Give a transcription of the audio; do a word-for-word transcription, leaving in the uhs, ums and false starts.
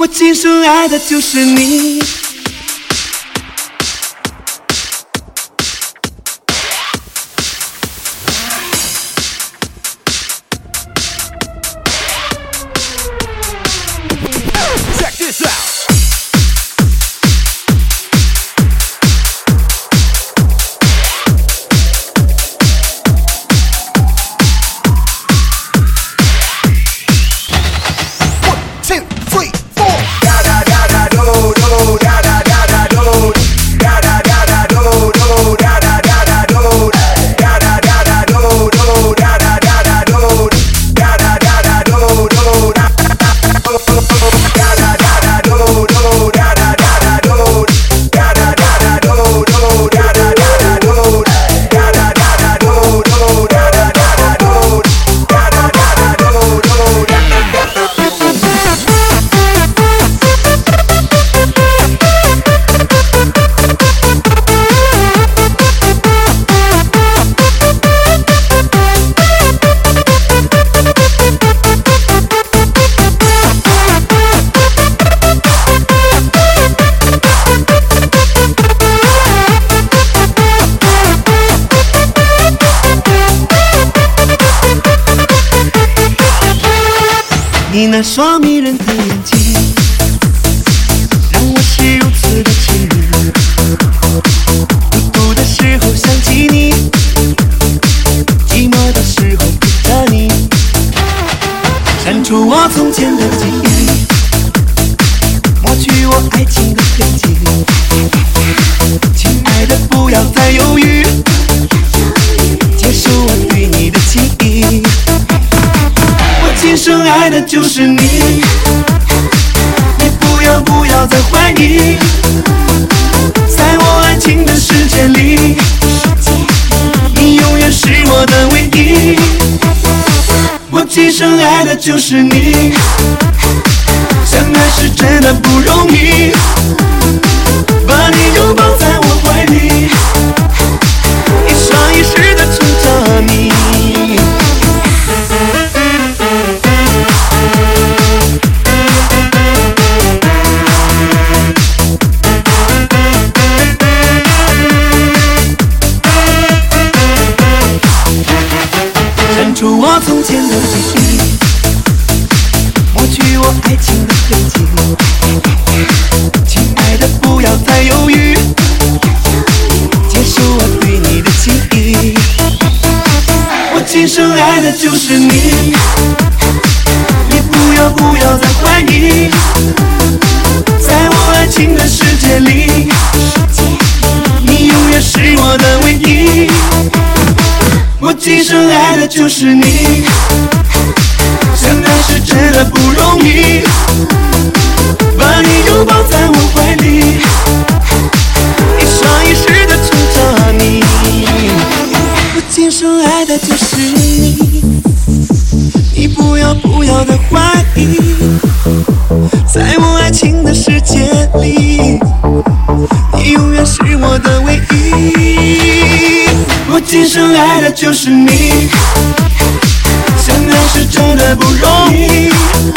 今生爱的就是你。 Check this out. 你那双迷人的眼睛，让我是如此的痴迷。孤独的时候想起你，寂寞的时候陪着你，删除我从前的记忆，抹去我爱情的痕迹。亲爱的，不要再犹豫，接受我对你的情意。今生爱的就是你，你不要不要再怀疑，在我爱情的世界里，你永远是我的唯一。我今生爱的就是你，相爱是真的不容易，把你拥抱在我怀里，一生一世的宠着你。除我从前的记忆，抹去我爱情的痕迹。亲爱的，不要再犹豫，接受我对你的情意。我今生爱的就是你，你不要不要再怀疑，在我爱情的世界里，你永远是我的唯一。我今生爱的就是你，相爱是真的不容易，把你拥抱在我怀里，一生一世的宠着你。我今生爱的就是你，你不要不要的怀疑，在我爱情的世界里，你永远是我的唯一。我今生爱的就是你，相爱是真的不容易，